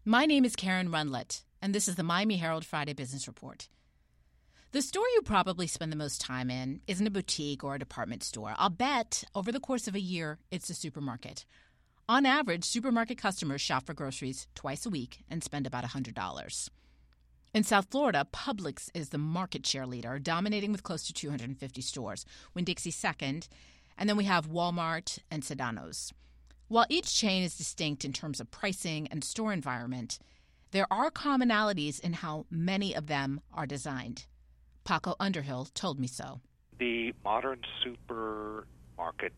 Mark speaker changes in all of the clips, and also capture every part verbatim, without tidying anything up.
Speaker 1: My name is Karen Runlett, and this is the Miami Herald Friday Business Report. The store you probably spend the most time in isn't a boutique or a department store. I'll bet over the course of a year, it's a supermarket. On average, supermarket customers shop for groceries twice a week and spend about one hundred dollars. In South Florida, Publix is the market share leader, dominating with close to two hundred fifty stores, Winn-Dixie second, and then we have Walmart and Sedano's. While each chain is distinct in terms of pricing and store environment, there are commonalities in how many of them are designed. Paco Underhill told me so.
Speaker 2: The modern supermarket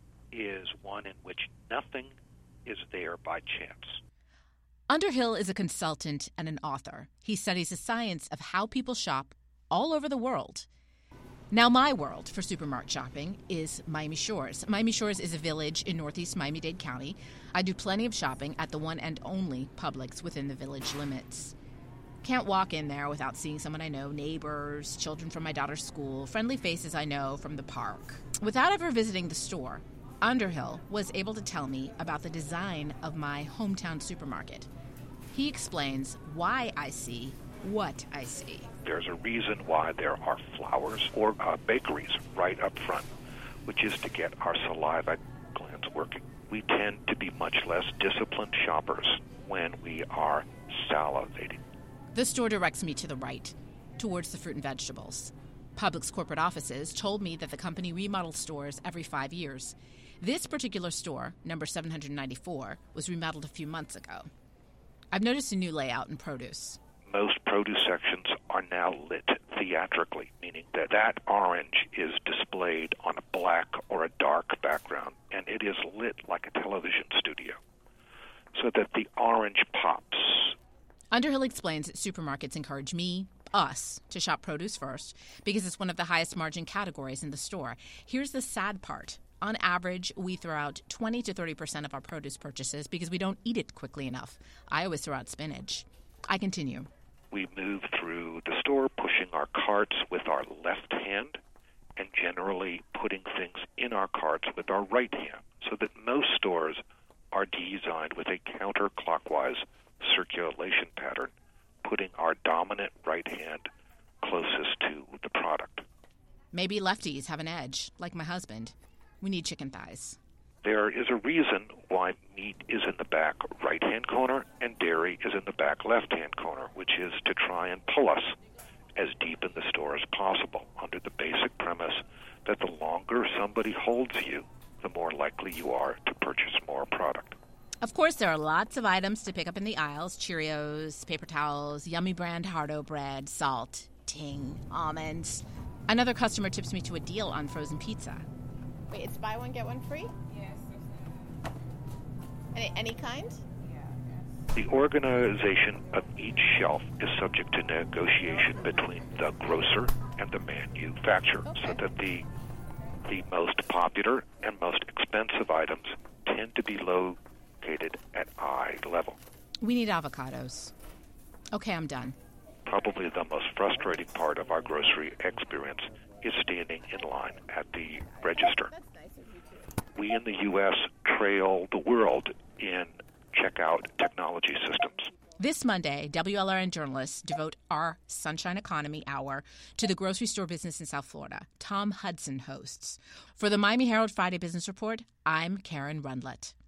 Speaker 2: is one in which nothing is there by chance.
Speaker 1: Underhill is a consultant and an author. He studies the science of how people shop all over the world. Now, my world for supermarket shopping is Miami Shores. Miami Shores is a village in northeast Miami-Dade County. I do plenty of shopping at the one and only Publix within the village limits. Can't walk in there without seeing someone I know, neighbors, children from my daughter's school, friendly faces I know from the park. Without ever visiting the store, Underhill was able to tell me about the design of my hometown supermarket. He explains why I see what I see.
Speaker 2: There's a reason why there are flowers or uh, bakeries right up front, which is to get our saliva glands working. We tend to be much less disciplined shoppers when we are salivating.
Speaker 1: The store directs me to the right, towards the fruit and vegetables. Publix corporate offices told me that the company remodels stores every five years. This particular store, number seven hundred ninety-four, was remodeled a few months ago. I've noticed a new layout in produce.
Speaker 2: Most produce sections are now lit theatrically, meaning that that orange is displayed on a black or a dark background, and it is lit like a television studio, so that the orange pops.
Speaker 1: Underhill explains that supermarkets encourage me, us, to shop produce first because it's one of the highest margin categories in the store. Here's the sad part. On average, we throw out twenty to thirty percent of our produce purchases because we don't eat it quickly enough. I always throw out spinach. I continue.
Speaker 2: We move through the store pushing our carts with our left hand and generally putting things in our carts with our right hand, so that most stores are designed with a counterclockwise circulation pattern, putting our dominant right hand closest to the product.
Speaker 1: Maybe lefties have an edge, like my husband. We need chicken thighs.
Speaker 2: There is a reason why meat is in the back right-hand corner and dairy is in the back left-hand corner, which is to try and pull us as deep in the store as possible under the basic premise that the longer somebody holds you, the more likely you are to purchase more product.
Speaker 1: Of course, there are lots of items to pick up in the aisles: Cheerios, paper towels, Yummy brand Hardo bread, salt, Ting, almonds. Another customer tips me to a deal on frozen pizza.
Speaker 3: Wait, it's buy one, get one free?
Speaker 4: Yes.
Speaker 3: Any, any kind?
Speaker 4: Yeah, yes.
Speaker 2: The organization of each shelf is subject to negotiation between the grocer and the manufacturer,
Speaker 3: Okay.
Speaker 2: so that the the most popular and most expensive items tend to be located at eye level.
Speaker 1: We need avocados. Okay, I'm done.
Speaker 2: Probably the most frustrating part of our grocery experience is standing in line at the register.
Speaker 3: That's nice of you too.
Speaker 2: We in the U S trail the world in checkout technology systems.
Speaker 1: This Monday, W L R N journalists devote our Sunshine Economy Hour to the grocery store business in South Florida. Tom Hudson hosts. For the Miami Herald Friday Business Report, I'm Karen Runlett.